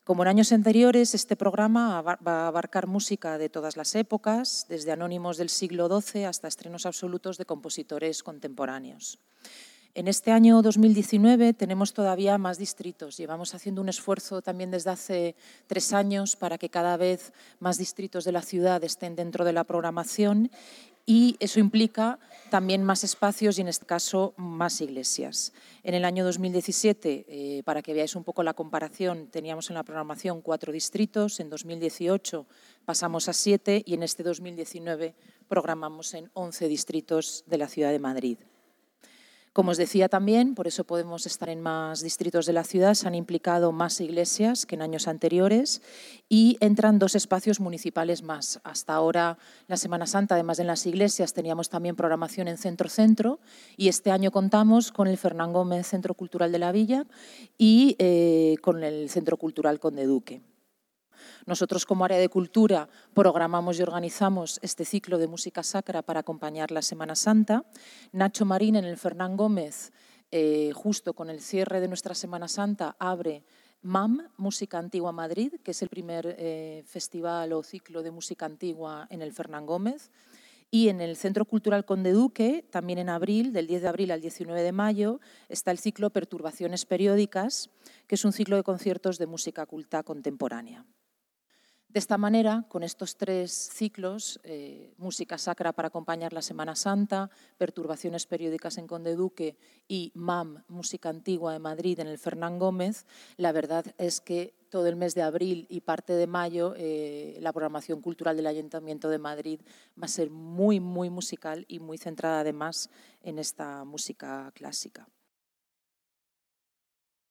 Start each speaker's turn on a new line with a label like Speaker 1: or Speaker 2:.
Speaker 1: Como en años anteriores, este programa va a abarcar música de todas las épocas, desde anónimos del siglo XII hasta estrenos absolutos de compositores contemporáneos. En este año 2019 tenemos todavía más distritos. Llevamos haciendo un esfuerzo también desde hace 3 años para que cada vez más distritos de la ciudad estén dentro de la programación, y eso implica también más espacios y, en este caso, más iglesias. En el año 2017, para que veáis un poco la comparación, teníamos en la programación 4 distritos, en 2018 pasamos a 7 y en este 2019 programamos en 11 distritos de la ciudad de Madrid. Como os decía también, por eso podemos estar en más distritos de la ciudad, se han implicado más iglesias que en años anteriores y entran 2 espacios municipales más. Hasta ahora, la Semana Santa, además de en las iglesias, teníamos también programación en centro-centro, y este año contamos con el Fernán Gómez Centro Cultural de la Villa y con el Centro Cultural Conde Duque. Nosotros, como área de cultura, programamos y organizamos este ciclo de música sacra para acompañar la Semana Santa. Nacho Marín, en el Fernán Gómez, justo con el cierre de nuestra Semana Santa, abre MAM, Música Antigua Madrid, que es el primer festival o ciclo de música antigua en el Fernán Gómez. Y en el Centro Cultural Conde Duque, también en abril, del 10 de abril al 19 de mayo, está el ciclo Perturbaciones Periódicas, que es un ciclo de conciertos de música culta contemporánea. De esta manera, con estos 3 ciclos, música sacra para acompañar la Semana Santa, Perturbaciones Periódicas en Conde Duque y MAM, Música Antigua de Madrid en el Fernán Gómez, la verdad es que todo el mes de abril y parte de mayo la programación cultural del Ayuntamiento de Madrid va a ser muy, muy musical y muy centrada además en esta música clásica.